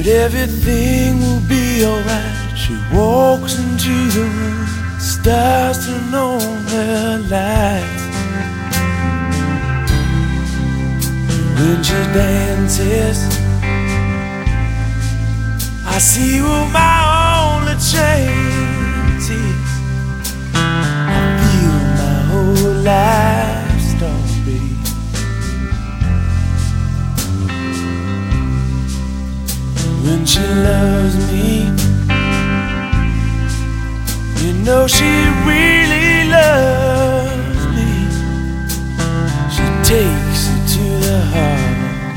everything will be alright. She walks into the room, stars turn on her lights. When she dances, I see what my only chance is. I feel my whole life story. When she loves me, you know she really loves me. She takes it to the heart.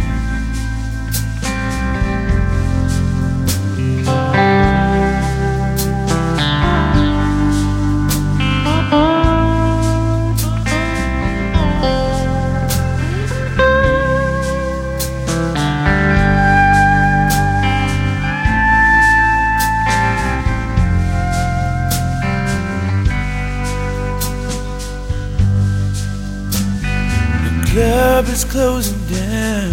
The club is closing down,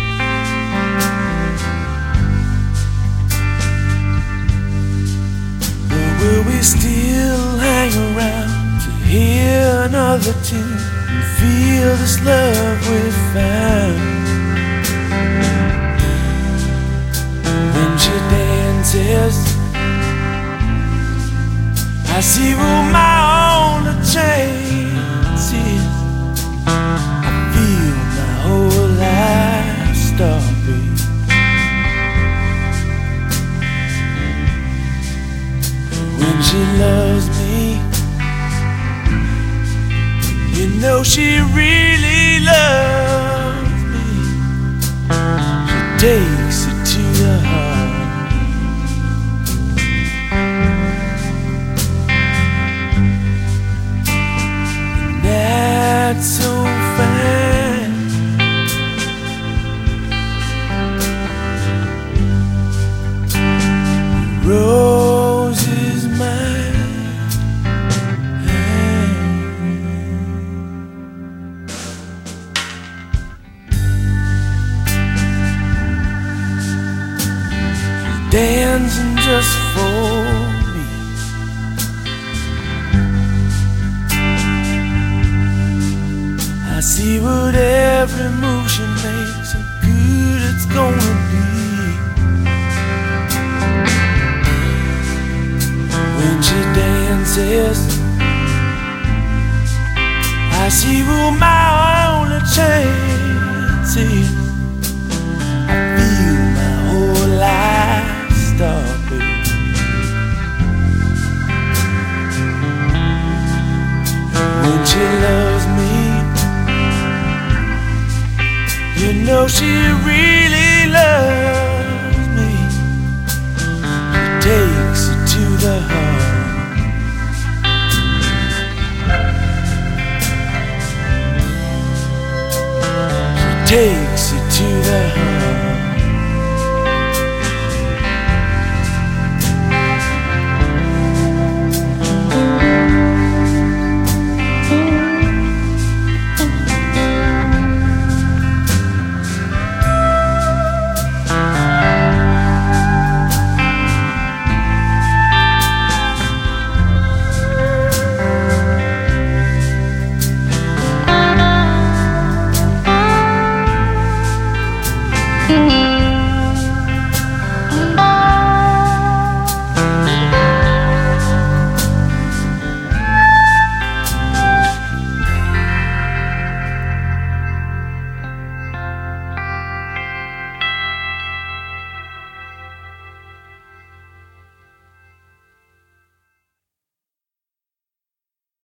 but will we still hang around to hear another tune and feel this love we found? When she dances, I see what my only chance is. Whole life story. When she loves me, you know she really loves me. She takes it to the heart. And that's so fine. Rose is mine. She's dancing just for me. I see what every move she makes, how good it's gonna be. When she dances, I see what my only chance is. I feel my whole life story. When she loves me, you know she really loves me. She takes it to the heart. Take